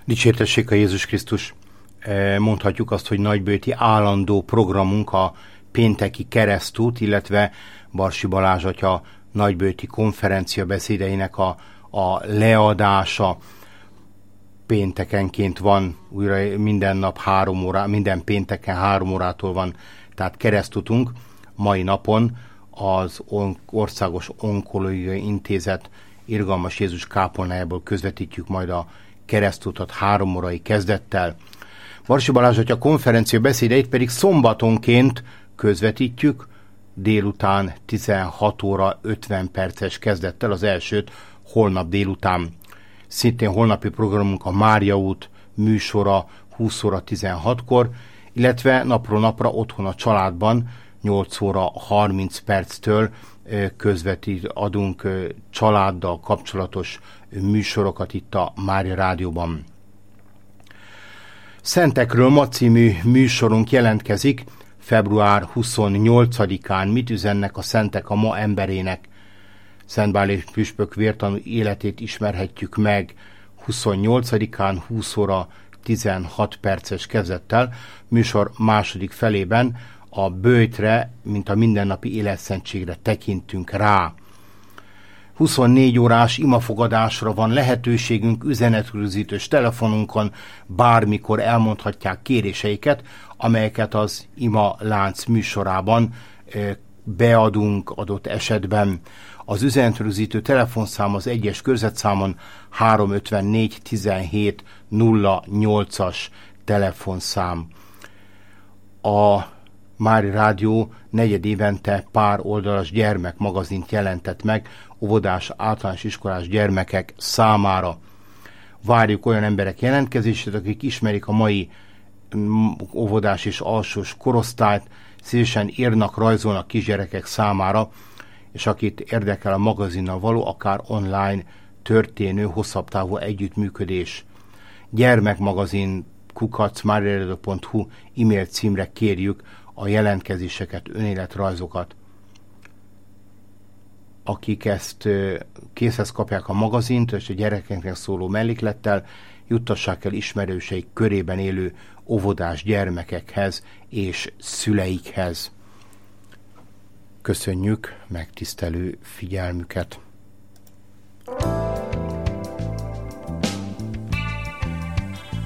Dicsértessék a Jézus Krisztus! Mondhatjuk azt, hogy nagybőti állandó programunk a pénteki keresztút, illetve Barsi Balázs atya nagybőti konferencia beszédeinek a leadása. Péntekenként van, újra minden nap 3 óra, minden pénteken 3 órától van, tehát keresztutunk. Mai napon az Országos Onkológiai Intézet Irgalmas Jézus kápolnájából közvetítjük majd a keresztutat 3 órai kezdettel. Barsi Balázs atya konferencia beszédeit pedig szombatonként közvetítjük, délután 16 óra 50 perces kezdettel, az elsőt holnap délután. Szintén holnapi programunk a Mária út műsora 20 óra 16-kor, illetve napról napra otthon a családban 8 óra 30 perctől adunk családdal kapcsolatos műsorokat itt a Mária Rádióban. Szentekről ma című műsorunk jelentkezik. Február 28-án mit üzennek a szentek a ma emberének? Szent Bálint püspök vértanú életét ismerhetjük meg 28-án 20 óra 16 perces kezdettel. Műsor második felében a böjtre, mint a mindennapi életszentségre tekintünk rá. 24 órás imafogadásra van lehetőségünk, üzenetrögzítős telefonunkon bármikor elmondhatják kéréseiket, amelyeket az Ima Lánc műsorában beadunk adott esetben. Az üzenetrögzítő telefonszám az 1-es körzetszámon 354 17 08-as telefonszám. A Mária Rádió negyedévente pár oldalas gyermekmagazint jelentett meg óvodás, általános iskolás gyermekek számára. Várjuk olyan emberek jelentkezését, akik ismerik a mai óvodás és alsós korosztályt, szívesen írnak, rajzolnak kisgyerekek számára, és akit érdekel a magazinnal való, akár online történő, hosszabb távú együttműködés. Gyermekmagazin @mariaradio.hu e-mail címre kérjük a jelentkezéseket, önéletrajzokat. Akik ezt készhez kapják a magazint, és a gyerekeknek szóló melléklettel, juttassák el ismerőseik körében élő óvodás gyermekekhez és szüleikhez. Köszönjük megtisztelő figyelmüket!